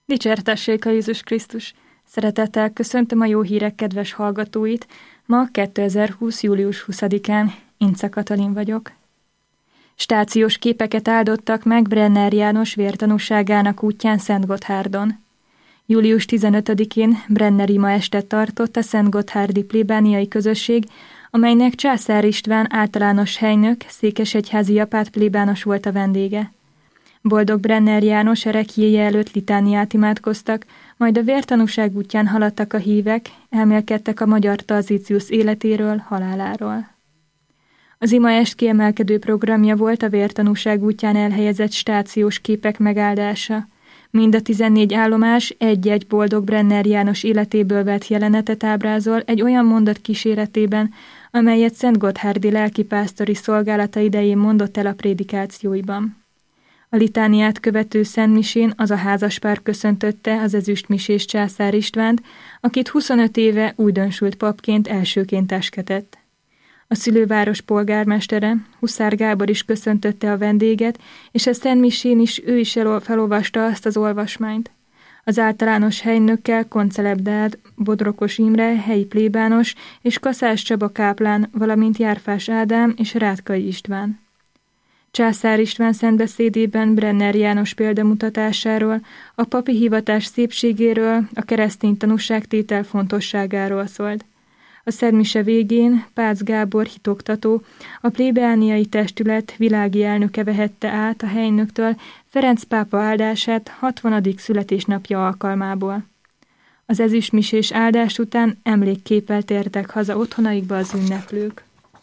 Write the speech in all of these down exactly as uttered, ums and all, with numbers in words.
Dicsértessék a Jézus Krisztus! Szeretettel köszöntöm a jó hírek kedves hallgatóit. Ma kétezer-húsz. július huszadikán, Ince Katalin vagyok. Stációs képeket áldottak meg Brenner János vértanúságának útján Szentgotthárdon. július tizenötödikén Brenner ima estet tartott a szentgotthárdi plébániai közösség, amelynek Császár István általános helynök, székesegyházi apát plébános volt a vendége. Boldog Brenner János ereklyéje előtt litániát imádkoztak, majd a vértanúság útján haladtak a hívek, elmélkedtek a magyar Tarzíciusz életéről, haláláról. Az imaest kiemelkedő programja volt a vértanúság útján elhelyezett stációs képek megáldása. Mind a tizennégy állomás egy-egy boldog Brenner János életéből vett jelenetet ábrázol egy olyan mondat kíséretében, amelyet szentgotthárdi lelkipásztori szolgálata idején mondott el a prédikációiban. A litániát követő szentmisén az a házaspár köszöntötte az ezüstmisés Császár Istvánt, akit huszonöt éve újdonsült papként elsőként esketett. A szülőváros polgármestere, Huszár Gábor is köszöntötte a vendéget, és a szentmisén is ő is felolvasta azt az olvasmányt. Az általános helynökkel Koncelebdád, Bodrokos Imre, helyi plébános és Kaszás Csaba káplán, valamint Járfás Ádám és Rátkai István. Császár István szentbeszédében Brenner János példamutatásáról, a papi hivatás szépségéről, a keresztény tanúságtétel fontosságáról szólt. A szentmise végén Pácz Gábor hitoktató, a plébániai testület világi elnöke vehette át a helynöktől Ferenc pápa áldását hatvanadik születésnapja alkalmából. Az ezüstmisés áldás után emlékképpel tértek haza otthonaikba az ünneplők.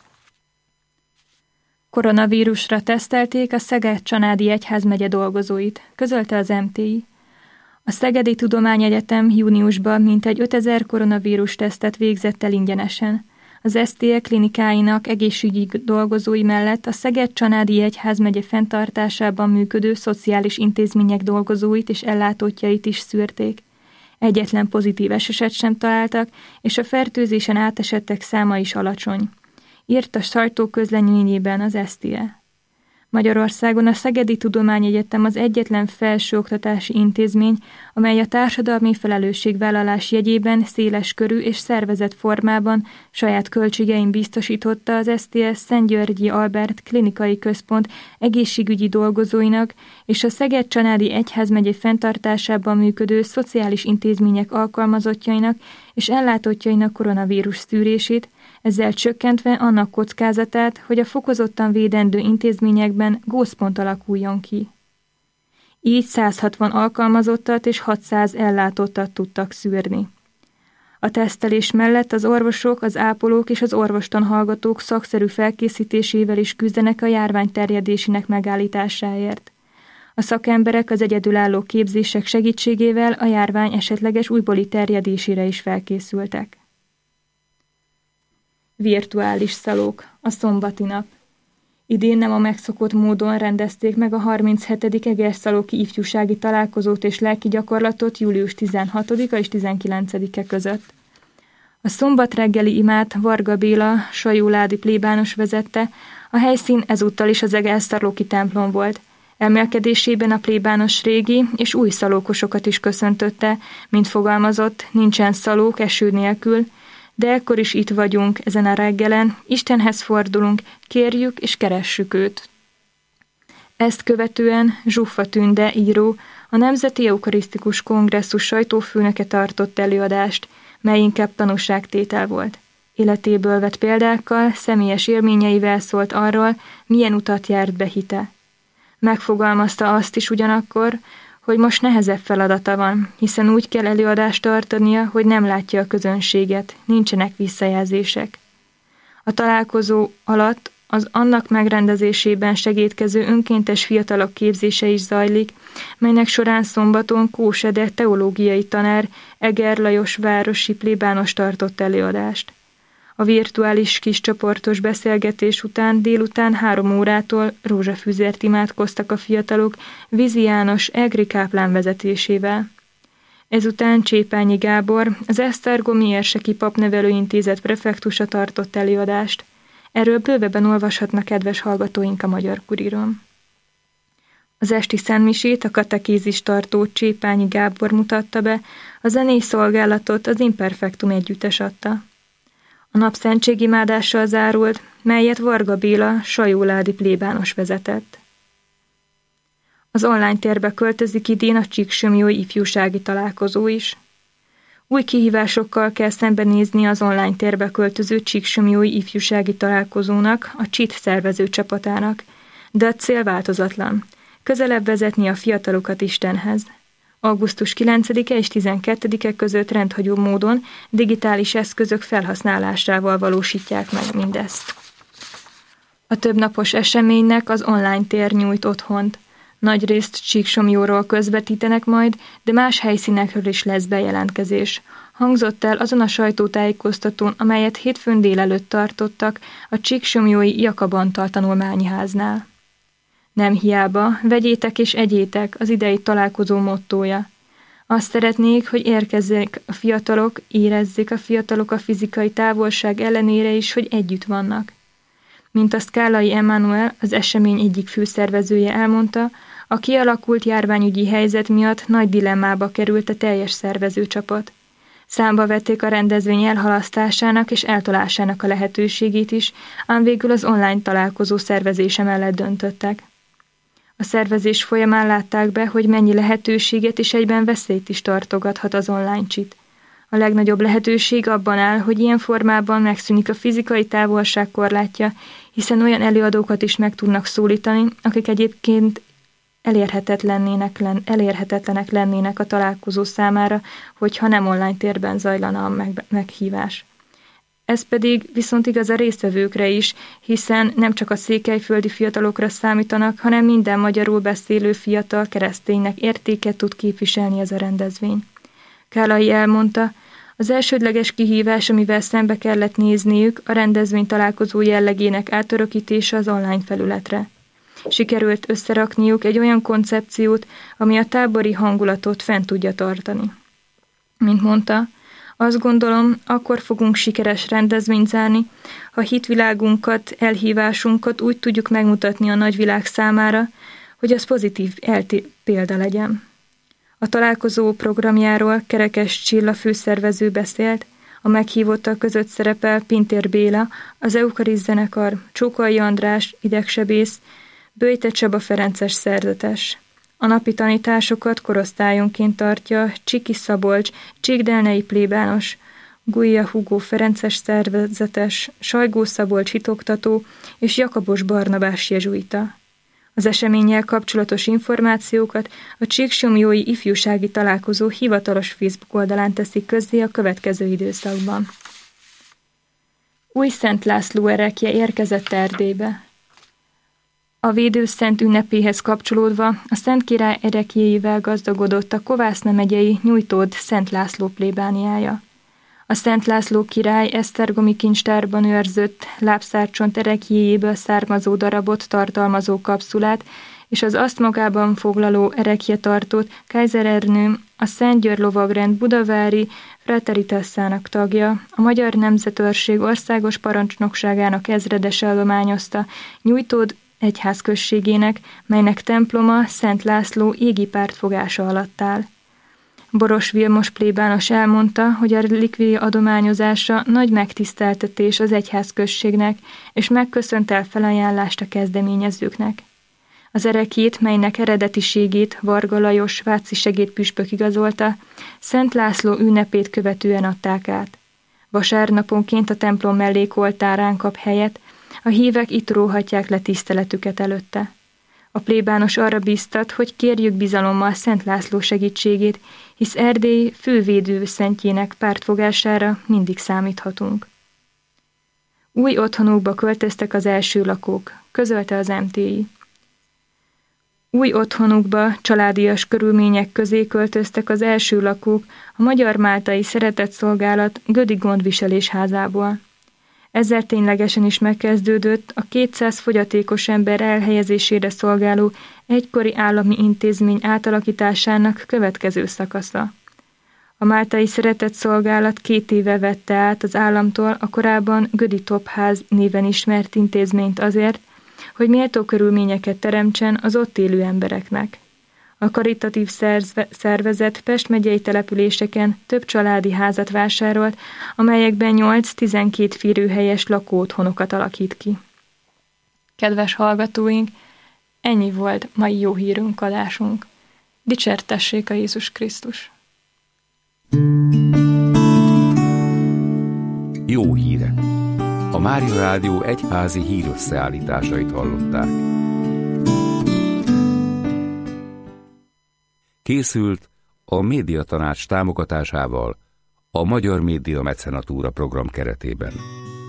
Koronavírusra tesztelték a Szeged-Csanádi Egyházmegye dolgozóit, közölte az em té i. A Szegedi Tudományegyetem júniusban mintegy ötezer koronavírus tesztet végzett el ingyenesen. Az es té e klinikáinak egészségügyi dolgozói mellett a Szeged-Csanádi Egyházmegye fenntartásában működő szociális intézmények dolgozóit és ellátottjait is szűrték. Egyetlen pozitív esetet sem találtak, és a fertőzésen átesettek száma is alacsony, írt a sajtóközleményében az es té e. Magyarországon a Szegedi Tudományegyetem az egyetlen felsőoktatási intézmény, amely a társadalmi felelősségvállalás jegyében széles körű és szervezett formában saját költségein biztosította az es té e Szent-Györgyi Albert Klinikai Központ egészségügyi dolgozóinak és a Szeged-Csanádi Egyházmegye fenntartásában működő szociális intézmények alkalmazottjainak és ellátottjainak koronavírus szűrését, ezzel csökkentve annak kockázatát, hogy a fokozottan védendő intézményekben gócpont alakuljon ki. Így száz hatvan alkalmazottat és hatszáz ellátottat tudtak szűrni. A tesztelés mellett az orvosok, az ápolók és az orvostanhallgatók szakszerű felkészítésével is küzdenek a járvány terjedésének megállításáért. A szakemberek az egyedülálló képzések segítségével a járvány esetleges újbóli terjedésére is felkészültek. Virtuális szalók, a szombati nap. Idén nem a megszokott módon rendezték meg a harminchetedik Egerszalóki ifjúsági találkozót és lelki gyakorlatot július tizenhatodika és tizenkilencedike között. A szombat reggeli imát Varga Béla, sajóládi plébános vezette, a helyszín ezúttal is az Egerszalóki templom volt. Emelkedésében a plébános régi és új szalókosokat is köszöntötte, mint fogalmazott, nincsen szalók eső nélkül, de ekkor is itt vagyunk ezen a reggelen, Istenhez fordulunk, kérjük és keressük őt. Ezt követően Zsuffa Tünde író, a Nemzeti Eukarisztikus Kongresszus sajtófőnöke tartott előadást, mely inkább tanúságtétel volt. Életéből vett példákkal, személyes élményeivel szólt arról, milyen utat járt be hite. Megfogalmazta azt is ugyanakkor, hogy most nehezebb feladata van, hiszen úgy kell előadást tartania, hogy nem látja a közönséget, nincsenek visszajelzések. A találkozó alatt az annak megrendezésében segédkező önkéntes fiatalok képzése is zajlik, melynek során szombaton Kós Ede teológiai tanár Eger Lajos városi plébános tartott előadást. A virtuális kiscsoportos beszélgetés után délután három órától rózsafűzért imádkoztak a fiatalok Vizi János egri káplán vezetésével. Ezután Csépányi Gábor, az Esztergomi Érseki Papnevelőintézet prefektusa tartott előadást. Erről bővebben olvashatnak kedves hallgatóink a Magyar Kuriron. Az esti szentmisét a katekézis tartó Csépányi Gábor mutatta be, a zenei szolgálatot az Imperfektum együttes adta. A nap szentségimádással zárult, melyet Varga Béla sajóládi plébános vezetett. Az online térbe költözik idén a Csíksomlyói ifjúsági találkozó is. Új kihívásokkal kell szembenézni az online térbe költöző Csíksomlyói ifjúsági találkozónak, a csit szervező csapatának, de a cél változatlan. Közelebb vezetni a fiatalokat Istenhez. augusztus kilencedike és tizenkettedike között rendhagyó módon digitális eszközök felhasználásával valósítják meg mindezt. A többnapos eseménynek az online tér nyújt otthont. Nagyrészt Csíksomlyóról közvetítenek majd, de más helyszínekről is lesz bejelentkezés. Hangzott el azon a sajtótájékoztatón, amelyet hétfőn délelőtt tartottak a Csíksomlyói Jakab Antal tanulmányháznál. Nem hiába, vegyétek és egyétek az idei találkozó mottója. Azt szeretnék, hogy érkezzék a fiatalok, érezzék a fiatalok a fizikai távolság ellenére is, hogy együtt vannak. Mint azt Kállai Emmanuel, az esemény egyik főszervezője elmondta, a kialakult járványügyi helyzet miatt nagy dilemmába került a teljes szervezőcsapat. Számba vették a rendezvény elhalasztásának és eltolásának a lehetőségét is, ám végül az online találkozó szervezése mellett döntöttek. A szervezés folyamán látták be, hogy mennyi lehetőséget és egyben veszélyt is tartogathat az online csit. A legnagyobb lehetőség abban áll, hogy ilyen formában megszűnik a fizikai távolság korlátja, hiszen olyan előadókat is meg tudnak szólítani, akik egyébként elérhetetlennének, elérhetetlenek lennének a találkozó számára, hogyha nem online térben zajlana a meg, meghívás. Ez pedig viszont igaz a résztvevőkre is, hiszen nem csak a székelyföldi fiatalokra számítanak, hanem minden magyarul beszélő fiatal kereszténynek értéket tud képviselni ez a rendezvény. Kállai elmondta, az elsődleges kihívás, amivel szembe kellett nézniük, a rendezvény találkozó jellegének átörökítése az online felületre. Sikerült összerakniuk egy olyan koncepciót, ami a tábori hangulatot fent tudja tartani. Mint mondta, azt gondolom, akkor fogunk sikeres rendezvényt zárni, ha hitvilágunkat, elhívásunkat úgy tudjuk megmutatni a nagyvilág számára, hogy az pozitív elté- példa legyen. A találkozó programjáról Kerekes Csilla főszervező beszélt, a meghívottak között szerepel Pintér Béla, az Eukariszt zenekar, Csókai András, idegsebész, Böjte Csaba ferences szerzetes. A napi tanításokat korosztályonként tartja Csiki Szabolcs, Csíkdelnei plébános, Gulyja Hugó ferences szerzetes, Sajgó Szabolcs hitoktató és Jakabos Barnabás jezsuita. Az eseménnyel kapcsolatos információkat a Csíksomlyói ifjúsági találkozó hivatalos Facebook oldalán teszik közzé a következő időszakban. Új Szent László erekje érkezett Erdélybe. A védőszent ünnepéhez kapcsolódva a Szent Király erekjéivel gazdagodott a Kovászna megyei Nyújtód Szent László plébániája. A Szent László király esztergomi kincstárban őrzött lábszárcsont erekjéjéből származó darabot tartalmazó kapszulát és az azt magában foglaló erekjetartót Kaiser Ernő, a Szent György lovagrend budavári frateritassának tagja, a Magyar Nemzetőrség országos parancsnokságának ezredese adományozta Nyújtód egyházközségének, melynek temploma Szent László égi pártfogása alatt áll. Boros Vilmos plébános elmondta, hogy a relikvia adományozása nagy megtiszteltetés az egyházközségnek, és megköszönt el felajánlást a kezdeményezőknek. Az erekjét, melynek eredetiségét Varga Lajos váci segédpüspök igazolta, Szent László ünnepét követően adták át. Vasárnaponként a templom mellékoltárán kap helyet, a hívek itt róhatják le tiszteletüket előtte. A plébános arra bíztat, hogy kérjük bizalommal Szent László segítségét, hisz Erdély fővédő szentjének pártfogására mindig számíthatunk. Új otthonukba költöztek az első lakók, közölte az em té i. Új otthonukba családias körülmények közé költöztek az első lakók a Magyar Máltai Szeretetszolgálat Gödi Gondviselés házából. Ezzel ténylegesen is megkezdődött a kétszáz fogyatékos ember elhelyezésére szolgáló egykori állami intézmény átalakításának következő szakasza. A Máltai Szeretetszolgálat két éve vette át az államtól a korábban Gödi Topház néven ismert intézményt azért, hogy méltó körülményeket teremtsen az ott élő embereknek. A karitatív szervezet Pest megyei településeken több családi házat vásárolt, amelyekben nyolc-tizenkét férőhelyes lakóotthonokat alakít ki. Kedves hallgatóink, ennyi volt mai jó hírünk adásunk. Dicsértessék a Jézus Krisztus! Jó hírek! A Mária Rádió egyházi hírösszeállításait hallották. Készült a Médiatanács támogatásával a Magyar Média Mecenatúra program keretében.